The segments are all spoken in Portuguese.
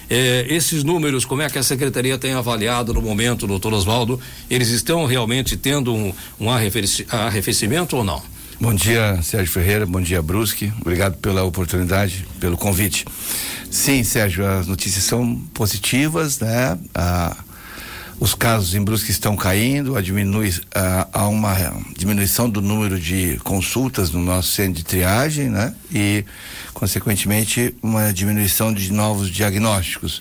Esses números, como é que a Secretaria tem avaliado no momento, doutor Oswaldo? Eles estão realmente tendo um arrefecimento ou não? Bom dia, Sérgio Ferreira, bom dia, Brusque, obrigado pela oportunidade, pelo convite. Sim, Sérgio, as notícias são positivas, né? Os casos em Brusque estão caindo, há uma diminuição do número de consultas no nosso centro de triagem, né? E, consequentemente, uma diminuição de novos diagnósticos.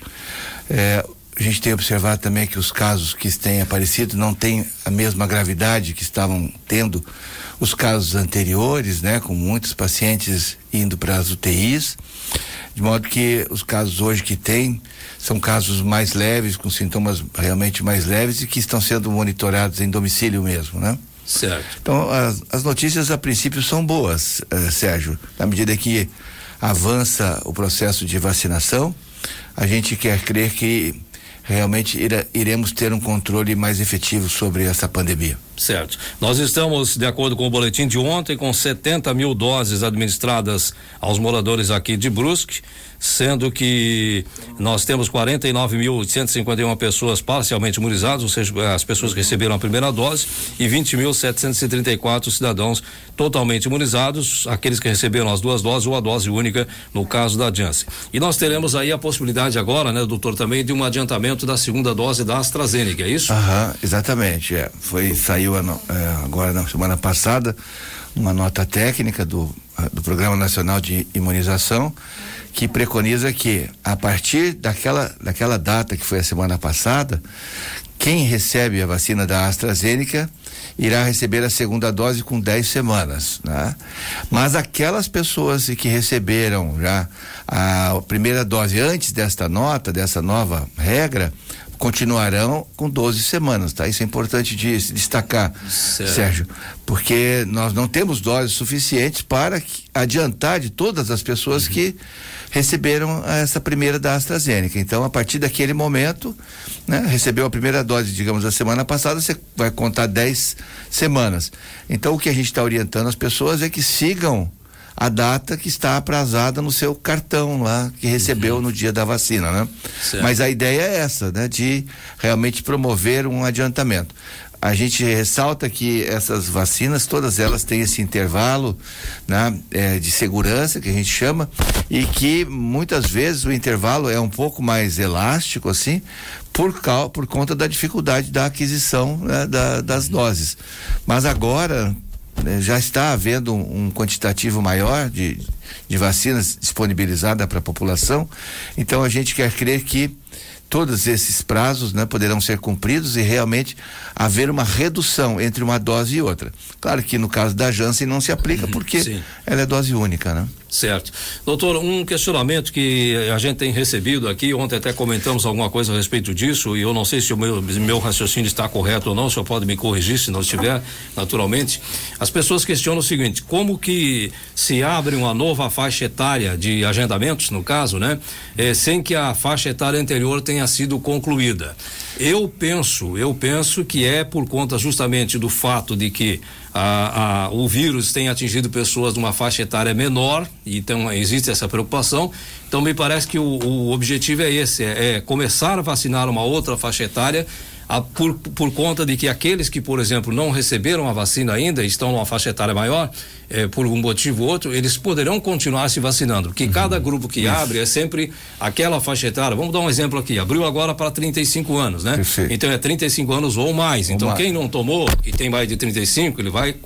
A gente tem observado também que os casos que têm aparecido não têm a mesma gravidade que estavam tendo os casos anteriores, né? Com muitos pacientes indo para as UTIs, de modo que os casos hoje que tem são casos mais leves, com sintomas realmente mais leves e que estão sendo monitorados em domicílio mesmo, né? Certo. Então, as notícias a princípio são boas, Sérgio, na medida que avança o processo de vacinação, a gente quer crer que realmente iremos ter um controle mais efetivo sobre essa pandemia. Certo. Nós estamos, de acordo com o boletim de ontem, com 70 mil doses administradas aos moradores aqui de Brusque, sendo que nós temos 49.851 pessoas parcialmente imunizadas, ou seja, as pessoas que receberam a primeira dose, e 20.734 cidadãos totalmente imunizados, aqueles que receberam as duas doses ou a dose única, no caso da Janssen. E nós teremos aí a possibilidade agora, né, doutor, também de um adiantamento da segunda dose da AstraZeneca, é isso? Exatamente, saiu agora na semana passada uma nota técnica do Programa Nacional de Imunização que preconiza que a partir daquela data que foi a semana passada, quem recebe a vacina da AstraZeneca irá receber a segunda dose com 10 semanas, né? Mas aquelas pessoas que receberam já a primeira dose antes dessa nova regra, continuarão com 12 semanas, tá? Isso é importante de se destacar, Sérgio, porque nós não temos doses suficientes para adiantar de todas as pessoas que receberam essa primeira da AstraZeneca. Então, a partir daquele momento, né, recebeu a primeira dose, digamos, a semana passada, você vai contar 10 semanas. Então, o que a gente está orientando as pessoas é que sigam a data que está aprazada no seu cartão lá, que recebeu no dia da vacina, né? Certo. Mas a ideia é essa, né? De realmente promover um adiantamento. A gente ressalta que essas vacinas, todas elas têm esse intervalo, né, de segurança, que a gente chama, e que muitas vezes o intervalo é um pouco mais elástico, assim, por conta da dificuldade da aquisição, né, das doses. Mas agora já está havendo um quantitativo maior de vacinas disponibilizada para a população, então a gente quer crer que todos esses prazos, né, poderão ser cumpridos e realmente haver uma redução entre uma dose e outra. Claro que no caso da Janssen não se aplica porque sim, ela é dose única, né? Certo. Doutor, um questionamento que a gente tem recebido aqui, ontem até comentamos alguma coisa a respeito disso, e eu não sei se o meu raciocínio está correto ou não, o senhor pode me corrigir se não estiver, naturalmente. As pessoas questionam o seguinte: como que se abre uma nova faixa etária de agendamentos, no caso, né? Sem que a faixa etária anterior tenha sido concluída. Eu penso que é por conta justamente do fato de que o vírus tem atingido pessoas de uma faixa etária menor, então existe essa preocupação. Então me parece que o objetivo é esse, é começar a vacinar uma outra faixa etária, por conta de que aqueles que, por exemplo, não receberam a vacina ainda, estão numa faixa etária maior, por um motivo ou outro, eles poderão continuar se vacinando, porque cada grupo que abre é sempre aquela faixa etária. Vamos dar um exemplo aqui, abriu agora para 35 anos, né? Perfeito. Então é 35 anos ou mais. Então quem não tomou e tem mais de 35,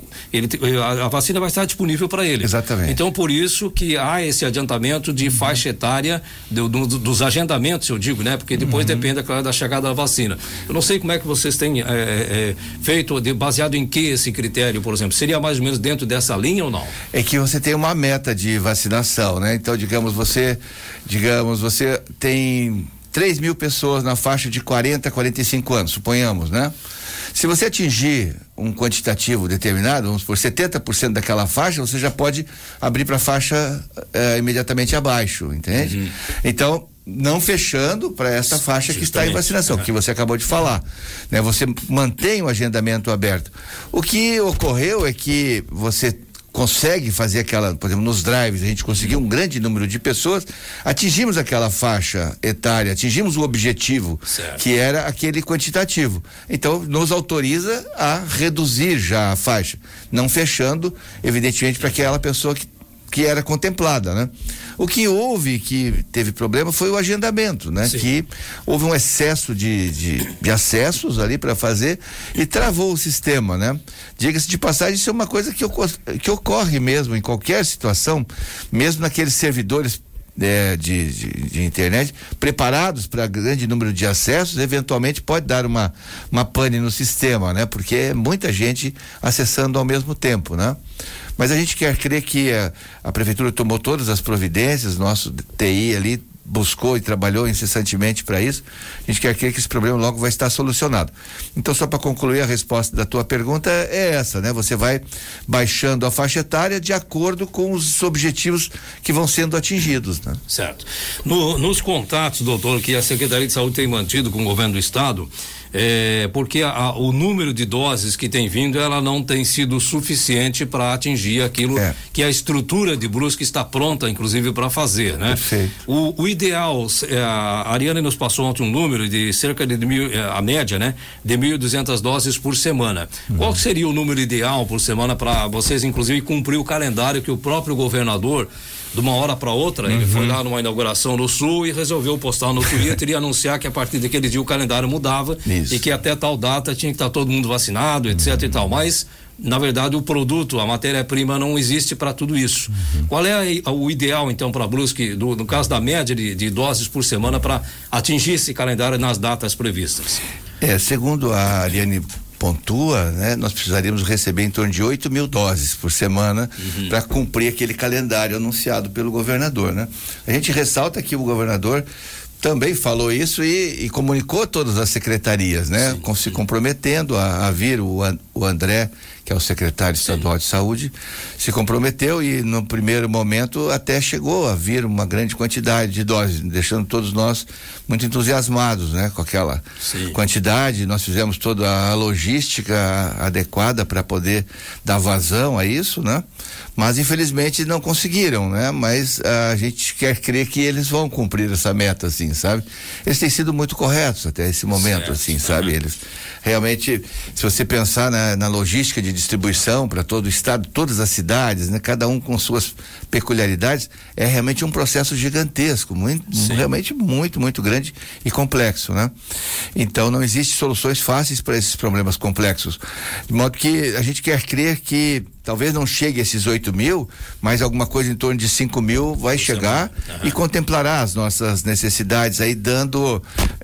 a vacina vai estar disponível para ele. Exatamente. Então por isso que há esse adiantamento de faixa etária dos agendamentos, eu digo, né? Porque depois depende, claro, da chegada da vacina. Eu não sei como é que vocês têm feito, baseado em que esse critério, por exemplo? Seria mais ou menos dentro dessa linha ou não? É que você tem uma meta de vacinação, né? Então, digamos, você tem 3.000 pessoas na faixa de 40 a 45 anos, suponhamos, né? Se você atingir um quantitativo determinado, vamos por 70% daquela faixa, você já pode abrir para a faixa imediatamente abaixo, entende? Então, não fechando para essa faixa que está em vacinação, que você acabou de falar, né? Você mantém o agendamento aberto. O que ocorreu é que você consegue fazer aquela, por exemplo, nos drives, a gente conseguiu um grande número de pessoas, atingimos aquela faixa etária, atingimos o objetivo, que era aquele quantitativo. Então, nos autoriza a reduzir já a faixa, não fechando, evidentemente, para aquela pessoa que era contemplada, né? O que houve, que teve problema, foi o agendamento, né? Sim. Que houve um excesso de acessos ali para fazer e travou o sistema, né? Diga-se de passagem, isso é uma coisa que ocorre mesmo em qualquer situação, mesmo naqueles servidores de internet preparados para grande número de acessos, eventualmente pode dar uma pane no sistema, né? Porque é muita gente acessando ao mesmo tempo, né? Mas a gente quer crer que a prefeitura tomou todas as providências, nosso TI ali buscou e trabalhou incessantemente para isso. A gente quer crer que esse problema logo vai estar solucionado. Então, só para concluir, a resposta da tua pergunta é essa, né? Você vai baixando a faixa etária de acordo com os objetivos que vão sendo atingidos, né? Certo. Nos contatos, doutor, que a Secretaria de Saúde tem mantido com o governo do estado, porque o número de doses que tem vindo, ela não tem sido suficiente para atingir aquilo que a estrutura de Brusque está pronta, inclusive, para fazer, né? Perfeito. O ideal, a Ariane nos passou ontem um número de cerca de a média, né? De 1.200 doses por semana. Qual seria o número ideal por semana para vocês, inclusive, cumprir o calendário que o próprio governador, de uma hora para outra, ele foi lá numa inauguração no Sul e resolveu postar no Twitter e anunciar que a partir daquele dia o calendário mudava e que até tal data tinha que estar todo mundo vacinado, etc e tal, mas na verdade o produto, a matéria-prima não existe para tudo isso. Qual é o ideal então para Brusque, no caso da média de doses por semana, para atingir esse calendário nas datas previstas? Segundo a Ariane pontua, né? Nós precisaríamos receber em torno de 8.000 doses por semana para cumprir aquele calendário anunciado pelo governador, né? A gente ressalta que o governador também falou isso e comunicou todas as secretarias, né? Se comprometendo a vir o André, que é o secretário estadual de saúde, se comprometeu e no primeiro momento até chegou a vir uma grande quantidade de doses, deixando todos nós muito entusiasmados, né? Com aquela quantidade, nós fizemos toda a logística adequada para poder dar vazão a isso, né? Mas infelizmente não conseguiram, né? Mas a gente quer crer que eles vão cumprir essa meta, assim, sabe? Eles têm sido muito corretos até esse momento, assim, sabe? Eles realmente, se você pensar na logística de distribuição para todo o estado, todas as cidades, né? Cada um com suas peculiaridades, é realmente um processo gigantesco, realmente muito grande e complexo, né? Então não existe soluções fáceis para esses problemas complexos, de modo que a gente quer crer que talvez não chegue a esses 8.000, mas alguma coisa em torno de 5.000 vai chegar e contemplará as nossas necessidades aí, dando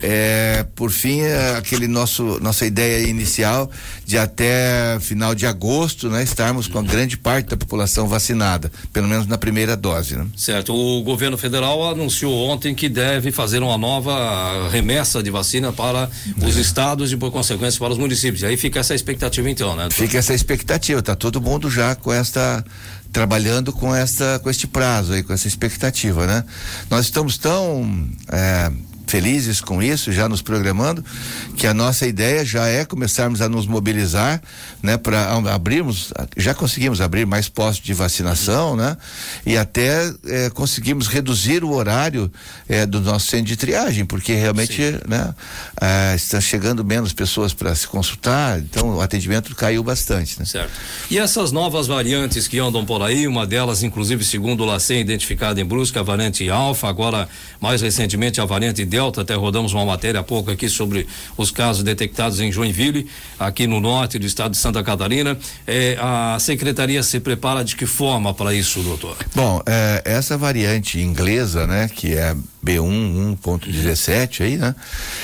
por fim aquele nossa ideia inicial de até final de agosto, né, estarmos com a grande parte da população vacinada, pelo menos na primeira dose, né? Certo. O governo federal anunciou ontem que deve fazer uma nova remessa de vacina para os estados e por consequência para os municípios. Aí fica essa expectativa então, né? Fica essa expectativa, tá todo mundo já trabalhando com este prazo aí, com essa expectativa, né? Nós estamos tão felizes com isso, já nos programando, que a nossa ideia já é começarmos a nos mobilizar, né, para abrirmos, já conseguimos abrir mais postos de vacinação, né? E até conseguimos reduzir o horário do nosso centro de triagem, porque realmente, né, está chegando menos pessoas para se consultar, então o atendimento caiu bastante, né? Certo. E essas novas variantes que andam por aí, uma delas, inclusive, segundo o LACEN, identificada em Brusque, a variante Alfa, agora mais recentemente a variante Delta, até rodamos uma matéria há pouco aqui sobre os casos detectados em Joinville, aqui no norte do estado de Santa Catarina. A secretaria se prepara de que forma para isso, doutor? Bom, essa variante inglesa, né, que é B1 1.17 aí, né?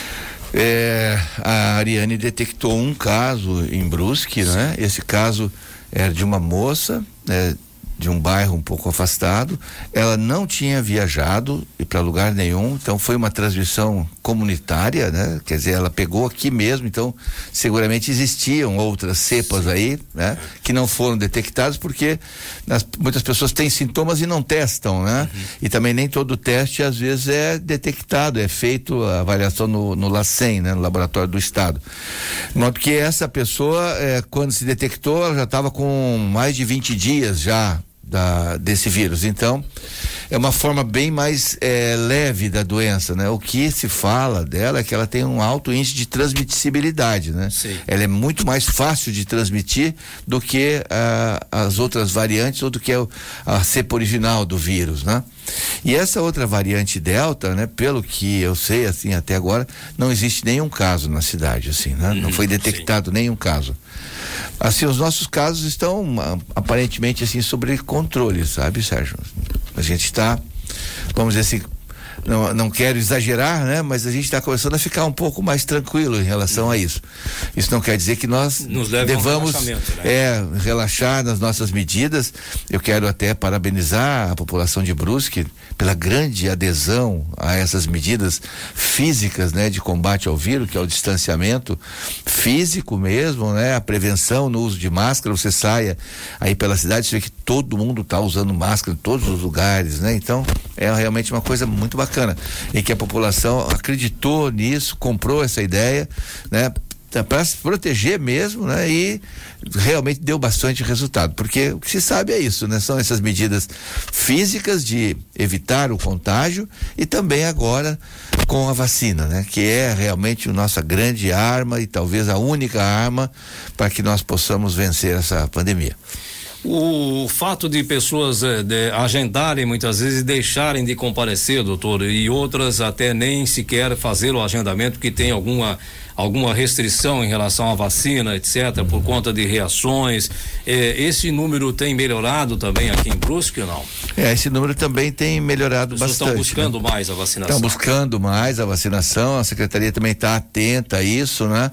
A Ariane detectou um caso em Brusque, né? Esse caso era de uma moça, de um bairro um pouco afastado, ela não tinha viajado para lugar nenhum, então foi uma transmissão comunitária, né? Quer dizer, ela pegou aqui mesmo, então seguramente existiam outras cepas aí, né? Que não foram detectadas porque muitas pessoas têm sintomas e não testam, né? E também nem todo teste às vezes é detectado, é feito a avaliação no LACEN, né? No Laboratório do Estado. De modo que essa pessoa, quando se detectou, ela já estava com mais de 20 dias já desse vírus. Então, é uma forma bem mais leve da doença, né? O que se fala dela é que ela tem um alto índice de transmissibilidade, né? Sim. Ela é muito mais fácil de transmitir do que as outras variantes ou do que a cepa original do vírus, né? E essa outra variante Delta, né? Pelo que eu sei, assim, até agora, não existe nenhum caso na cidade, assim, né? Não foi detectado nenhum caso. Assim, os nossos casos estão aparentemente, assim, sob controle, sabe, Sérgio? A gente está, vamos dizer assim, não quero exagerar, né? Mas a gente está começando a ficar um pouco mais tranquilo em relação a isso. Isso não quer dizer que nós devamos relaxar nas nossas medidas. Eu quero até parabenizar a população de Brusque pela grande adesão a essas medidas físicas, né? De combate ao vírus, que é o distanciamento físico mesmo, né? A prevenção no uso de máscara. Você saia aí pela cidade, você vê que todo mundo está usando máscara em todos os lugares, né? Então, é realmente uma coisa muito bacana e que a população acreditou nisso, comprou essa ideia, né? Para se proteger mesmo, né? E realmente deu bastante resultado, porque o que se sabe é isso, né? São essas medidas físicas de evitar o contágio e também agora com a vacina, né? Que é realmente a nossa grande arma e talvez a única arma para que nós possamos vencer essa pandemia. O fato de pessoas agendarem muitas vezes e deixarem de comparecer, doutor, e outras até nem sequer fazer o agendamento que tem alguma restrição em relação à vacina, etc., por conta de reações, esse número tem melhorado também aqui em Brusque ou não? Esse número também tem melhorado bastante. Estão buscando, né? Mais a vacinação. Estão buscando mais a vacinação, a Secretaria também está atenta a isso, né?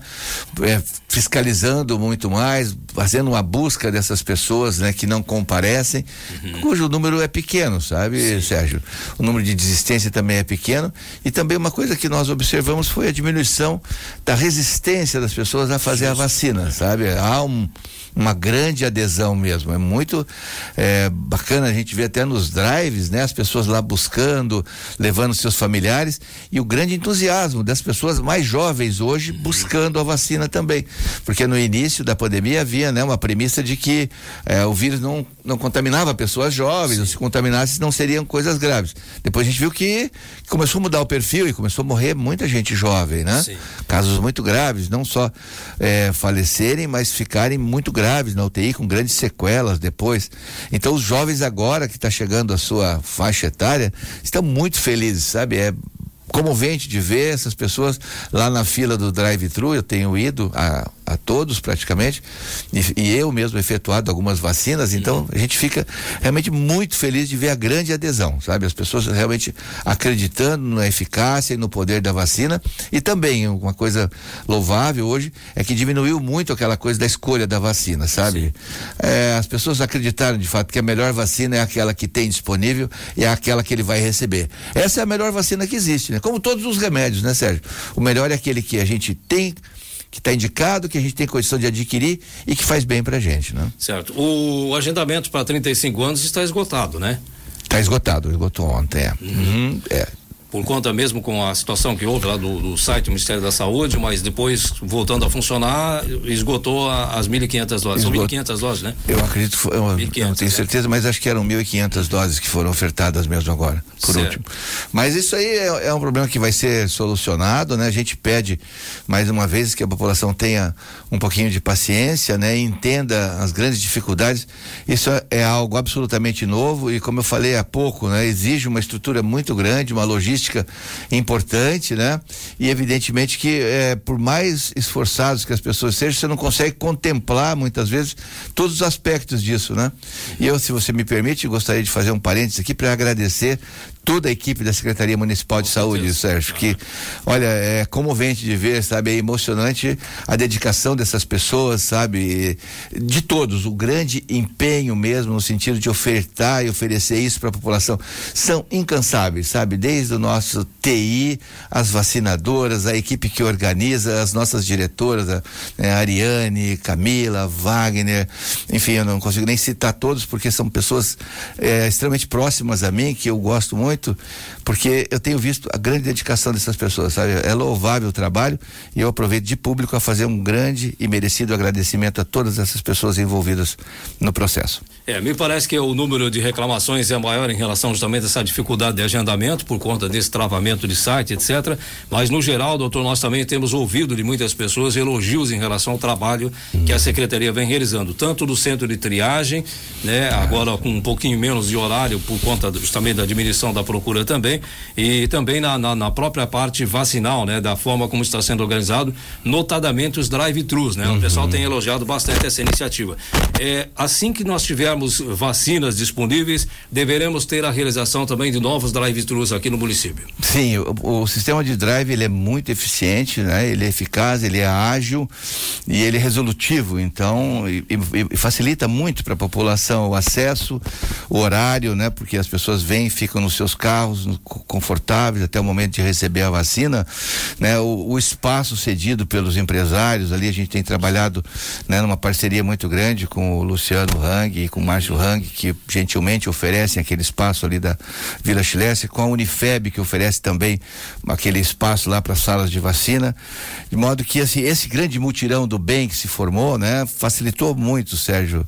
Fiscalizando muito mais, fazendo uma busca dessas pessoas, né? Que não comparecem, cujo número é pequeno, sabe, sim, Sérgio? O número de desistência também é pequeno e também uma coisa que nós observamos foi a diminuição da resistência das pessoas a fazer a vacina, sabe? Há uma grande adesão mesmo, é muito bacana a gente ver até nos drives, né? As pessoas lá buscando, levando seus familiares e o grande entusiasmo das pessoas mais jovens hoje buscando a vacina também, porque no início da pandemia havia, né? Uma premissa de que o vírus não contaminava pessoas jovens, ou se contaminasse não seriam coisas graves. Depois a gente viu que começou a mudar o perfil e começou a morrer muita gente jovem, né? Sim. Casos muito graves, não só falecerem, mas ficarem muito graves na UTI, com grandes sequelas depois. Então os jovens agora que está chegando à sua faixa etária estão muito felizes, sabe? É comovente de ver essas pessoas lá na fila do drive-thru. Eu tenho ido a todos praticamente e eu mesmo efetuado algumas vacinas, então a gente fica realmente muito feliz de ver a grande adesão, sabe? As pessoas realmente acreditando na eficácia e no poder da vacina. E também uma coisa louvável hoje é que diminuiu muito aquela coisa da escolha da vacina, sabe? As pessoas acreditaram de fato que a melhor vacina é aquela que tem disponível e é aquela que ele vai receber. Essa é a melhor vacina que existe, né? Como todos os remédios, né, Sérgio? O melhor é aquele que a gente tem, que está indicado, que a gente tem condição de adquirir e que faz bem pra gente, né? Certo. O agendamento para 35 anos está esgotado, né? Está esgotado, esgotou ontem, Por conta mesmo com a situação que houve lá do site do Ministério da Saúde, mas depois, voltando a funcionar, esgotou as 1.500 doses. São 1.500 doses, né? Eu acredito, eu não tenho certeza, mas acho que eram 1.500 doses que foram ofertadas mesmo agora, por último. Mas isso aí é um problema que vai ser solucionado, né? A gente pede, mais uma vez, que a população tenha um pouquinho de paciência, né? E entenda as grandes dificuldades. Isso é algo absolutamente novo e, como eu falei há pouco, né? Exige uma estrutura muito grande, uma logística importante, né? E evidentemente que por mais esforçados que as pessoas sejam, você não consegue contemplar muitas vezes todos os aspectos disso, né? E eu, se você me permite, gostaria de fazer um parênteses aqui para agradecer toda a equipe da Secretaria Municipal de Saúde, Sérgio, que, olha, é comovente de ver, sabe, é emocionante a dedicação dessas pessoas, sabe, de todos, o grande empenho mesmo, no sentido de ofertar e oferecer isso para a população, são incansáveis, sabe, desde o nosso TI, as vacinadoras, a equipe que organiza, as nossas diretoras, a Ariane, Camila, Wagner, enfim, eu não consigo nem citar todos, porque são pessoas extremamente próximas a mim, que eu gosto muito, porque eu tenho visto a grande dedicação dessas pessoas, sabe? É louvável o trabalho, e eu aproveito de público a fazer um grande e merecido agradecimento a todas essas pessoas envolvidas no processo. Me parece que o número de reclamações é maior em relação justamente a essa dificuldade de agendamento por conta desse travamento de site, etc. Mas no geral, doutor, nós também temos ouvido de muitas pessoas elogios em relação ao trabalho que a Secretaria vem realizando, tanto do centro de triagem, né? Agora com um pouquinho menos de horário por conta justamente da diminuição da procura também, e também na própria parte vacinal, né? Da forma como está sendo organizado, notadamente os drive-thrus, né? O pessoal tem elogiado bastante essa iniciativa. Assim que nós tivermos vacinas disponíveis, deveremos ter a realização também de novos drive-thrus aqui no município. Sim, o sistema de drive, ele é muito eficiente, né? Ele é eficaz, ele é ágil e ele é resolutivo, então e facilita muito para a população o acesso, o horário, né? Porque as pessoas vêm, ficam nos seus carros confortáveis até o momento de receber a vacina, né? O espaço cedido pelos empresários, ali a gente tem trabalhado, né, numa parceria muito grande com o Luciano Hang e com o Márcio Hang, que gentilmente oferecem aquele espaço ali da Vila Schlesser, com a Unifeb, que oferece também aquele espaço lá para salas de vacina, de modo que assim, esse grande mutirão do bem que se formou, né, facilitou muito, Sérgio,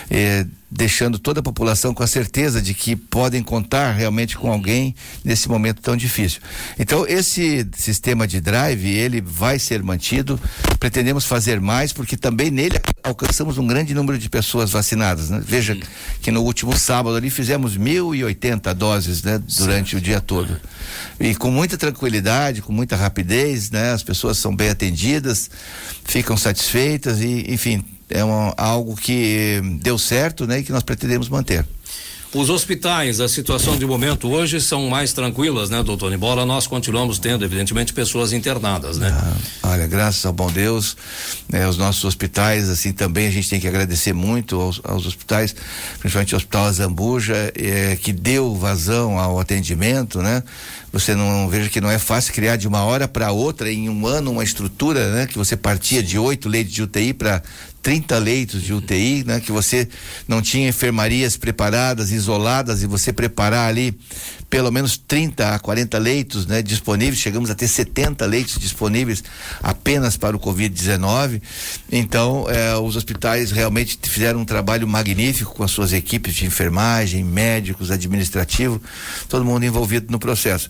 deixando toda a população com a certeza de que podem contar realmente com alguém nesse momento tão difícil. Então, esse sistema de drive, ele vai ser mantido, pretendemos fazer mais, porque também nele alcançamos um grande número de pessoas vacinadas, né? Veja que no último sábado ali fizemos 1.080 doses, né? Durante o dia todo. E com muita tranquilidade, com muita rapidez, né? As pessoas são bem atendidas, ficam satisfeitas e, enfim, algo que deu certo, né? E que nós pretendemos manter. Os hospitais, a situação de momento hoje são mais tranquilas, né, doutor? Embora nós continuamos tendo, evidentemente, pessoas internadas, né? Olha, graças ao bom Deus, os nossos hospitais, assim, também a gente tem que agradecer muito aos hospitais, principalmente o Hospital Azambuja, que deu vazão ao atendimento, né? Você não veja que não é fácil criar de uma hora para outra, em um ano, uma estrutura, né? Que você partia de 8 leitos de UTI para 30 leitos de UTI, né? Que você não tinha enfermarias preparadas, isoladas, e você preparar ali pelo menos 30 a 40 leitos, né, disponíveis. Chegamos a ter 70 leitos disponíveis apenas para o Covid-19. Então, os hospitais realmente fizeram um trabalho magnífico com as suas equipes de enfermagem, médicos, administrativo, todo mundo envolvido no processo.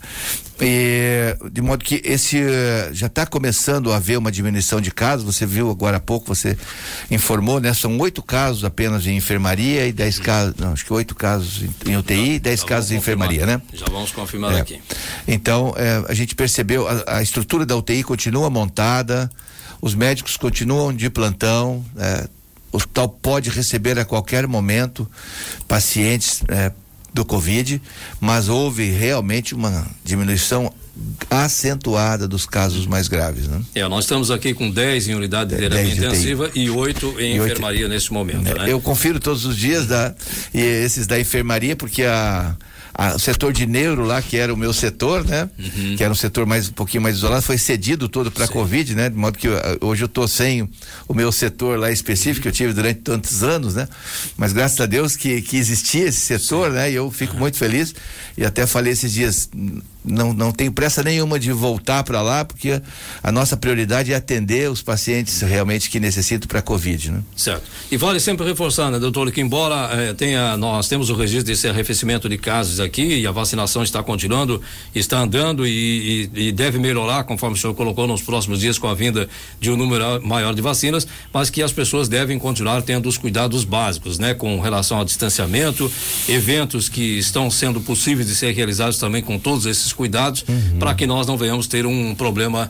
De modo que já está começando a haver uma diminuição de casos. Você viu agora há pouco, você informou, né? São 8 casos apenas em enfermaria e 10 casos, não, acho que 8 casos em UTI e 10 casos em enfermaria, né? Já vamos confirmar aqui. Então, a gente percebeu, a estrutura da UTI continua montada, os médicos continuam de plantão, o hospital pode receber a qualquer momento pacientes do Covid, mas houve realmente uma diminuição acentuada dos casos mais graves, né? Nós estamos aqui com 10 em unidade de terapia intensiva e 8 em enfermaria nesse momento, né? Eu confiro todos os dias esses da enfermaria, porque o setor de neuro lá, que era o meu setor, né? Que era um setor um pouquinho mais isolado, foi cedido todo para Covid, né? De modo que hoje eu tô sem o meu setor lá específico, que eu tive durante tantos anos, né? Mas graças a Deus que existia esse setor, né? E eu fico muito feliz, e até falei esses dias, não tenho pressa nenhuma de voltar para lá, porque a nossa prioridade é atender os pacientes realmente que necessitam para Covid, né? Certo. E vale sempre reforçar, né, doutor, que embora nós temos o registro desse arrefecimento de casos aqui, e a vacinação está continuando, está andando e deve melhorar, conforme o senhor colocou, nos próximos dias, com a vinda de um número maior de vacinas, mas que as pessoas devem continuar tendo os cuidados básicos, né, com relação ao distanciamento, eventos que estão sendo possíveis de ser realizados também com todos esses cuidados para que nós não venhamos ter um problema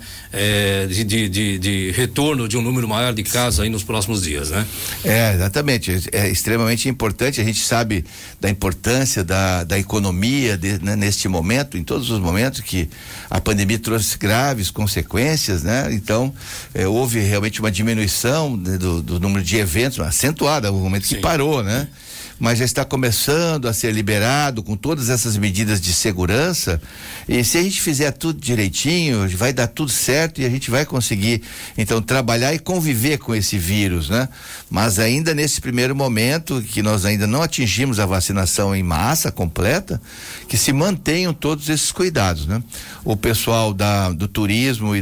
de retorno de um número maior de casos aí nos próximos dias, né? Exatamente, é extremamente importante, a gente sabe da importância da economia né, neste momento, em todos os momentos que a pandemia trouxe graves consequências, né? Então, houve realmente uma diminuição, né, do número de eventos, acentuada, no momento que parou, né? Mas já está começando a ser liberado com todas essas medidas de segurança, e se a gente fizer tudo direitinho, vai dar tudo certo e a gente vai conseguir então trabalhar e conviver com esse vírus, né? Mas ainda nesse primeiro momento que nós ainda não atingimos a vacinação em massa completa, que se mantenham todos esses cuidados, né? O pessoal do turismo e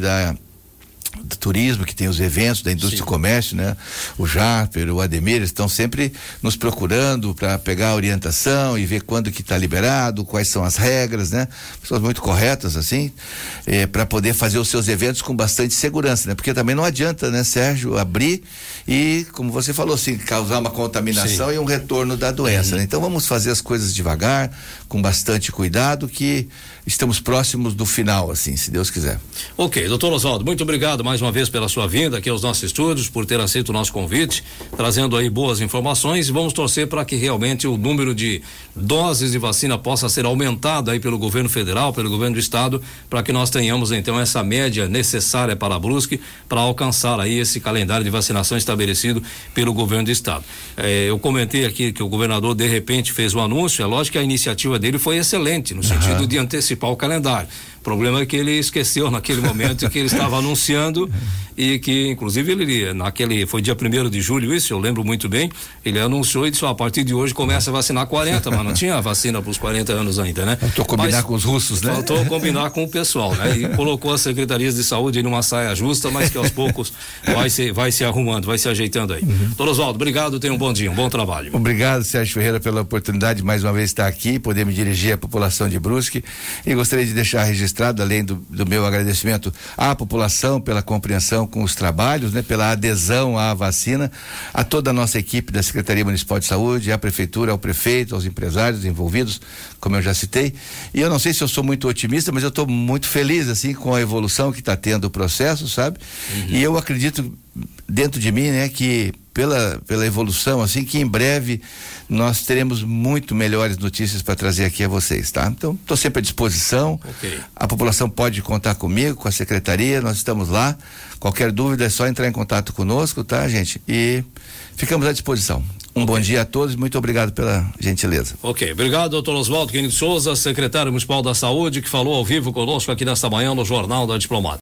do turismo, que tem os eventos da indústria e comércio, né? O Jasper, o Ademir, eles estão sempre nos procurando para pegar a orientação e ver quando que está liberado, quais são as regras, né? Pessoas muito corretas, assim, para poder fazer os seus eventos com bastante segurança, né? Porque também não adianta, né, Sérgio, abrir e, como você falou, assim, causar uma contaminação e um retorno da doença, né? Então vamos fazer as coisas devagar, com bastante cuidado, que estamos próximos do final, assim, se Deus quiser. Ok, doutor Oswaldo, muito obrigado mais uma vez pela sua vinda aqui aos nossos estúdios, por ter aceito o nosso convite, trazendo aí boas informações, e vamos torcer para que realmente o número de doses de vacina possa ser aumentado aí pelo governo federal, pelo governo do estado, para que nós tenhamos então essa média necessária para Brusque, para alcançar aí esse calendário de vacinação estabelecido pelo governo do estado. Eu comentei aqui que o governador de repente fez um anúncio, é lógico que a iniciativa dele foi excelente, no sentido de antecipar o calendário. O problema é que ele esqueceu naquele momento que ele estava anunciando, e que inclusive ele foi dia 1º de julho, isso eu lembro muito bem, ele anunciou e disse, a partir de hoje começa a vacinar 40, mas não tinha vacina para os 40 anos ainda, né? Faltou combinar com os russos, né? Faltou combinar com o pessoal, né? E colocou as secretarias de saúde em uma saia justa, mas que aos poucos vai se arrumando, vai se ajeitando aí. Doutor Oswaldo, obrigado, tenha um bom dia, um bom trabalho. Obrigado, Sérgio Ferreira, pela oportunidade de mais uma vez estar aqui, poder me dirigir à população de Brusque, e gostaria de deixar registrado, além do meu agradecimento à população pela compreensão com os trabalhos, né? Pela adesão à vacina, a toda a nossa equipe da Secretaria Municipal de Saúde, à Prefeitura, ao Prefeito, aos empresários envolvidos, como eu já citei, e eu não sei se eu sou muito otimista, mas eu estou muito feliz, assim, com a evolução que está tendo o processo, sabe? E eu acredito dentro de mim, né, que pela evolução, assim, que em breve nós teremos muito melhores notícias para trazer aqui a vocês, tá? Então, estou sempre à disposição. A população pode contar comigo, com a secretaria, nós estamos lá. Qualquer dúvida é só entrar em contato conosco, tá, gente? E ficamos à disposição. Bom dia a todos, muito obrigado pela gentileza. Obrigado, doutor Oswaldo Quinto Souza, secretário municipal da Saúde, que falou ao vivo conosco aqui nesta manhã no Jornal da Diplomata.